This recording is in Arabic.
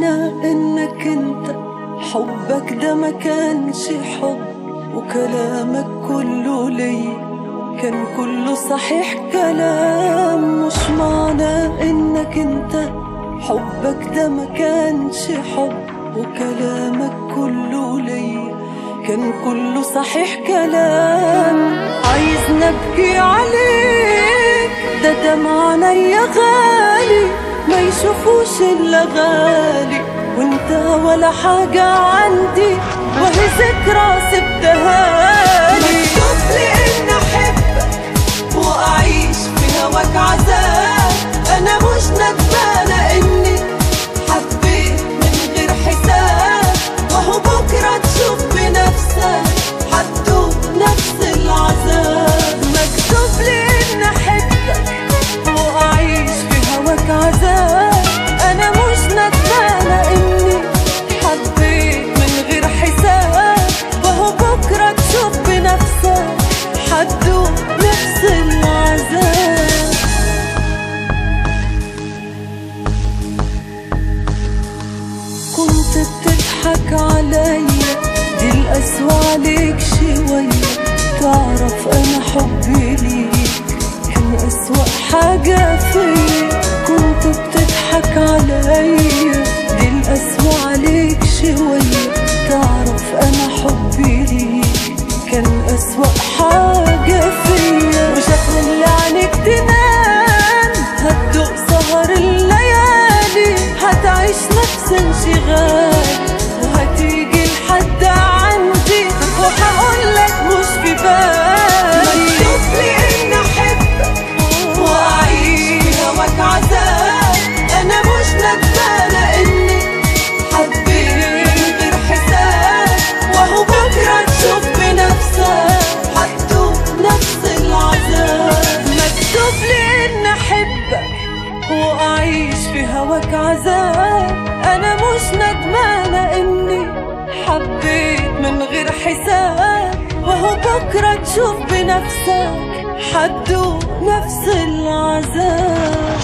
معنى انك انت حبك ده ما كانش حب، وكلامك كله ليا كان كله صحيح كلام. مش معنى انك انت حبك ده ما كانش حب، وكلامك كله ليا كان كله صحيح كلام. عايزنا ابكي عليك ده دمع عينيا غالي، ما يشوفوش الا غالي وانت ولا حاجة عندي، وهي ذكرى سبتهالي. مكتوب لي اني احبك واعيش في هواك عذاب، انا مش ندمانة اني حبيت من غير حساب، وهو بكرة تشوف بنفسك هتدوق نفس العذاب. مكتوب لي اني احبك واعيش في هواك عذاب، انا مش ندمانة اني حبيت من غير حساب، وهو بكرة تشوف بنفسك هتدوق نفس العذاب. كنت بتضحك عليا دي القسوة عليك شوية، تعرف انا حبي ليك كان اسوأ حاجة فيا. كنت بتضحك عليا دي القسوة عليك شوية، تعرف انا حبي ليك كان اسوأ حاجة فيا. وشكل اللي عنك تنام هتدوق سهر الليالي، هتعيش نفس انشغال وهتيجي لحد عندي وهقولك مش في بالي. مكتوب لي اني احبك واعيش في هواك عذاب، انا مش ندمانة اني حبيت من غير حساب، وهو بكرة تشوف بنفسك هتدوق نفس العذاب. مكتوب لي اني احبك واعيش في هواك عذاب، انا مش ندمانة اني حبيت من غير حساب، وهو بكرة تشوف بنفسك هتدوق نفس العذاب.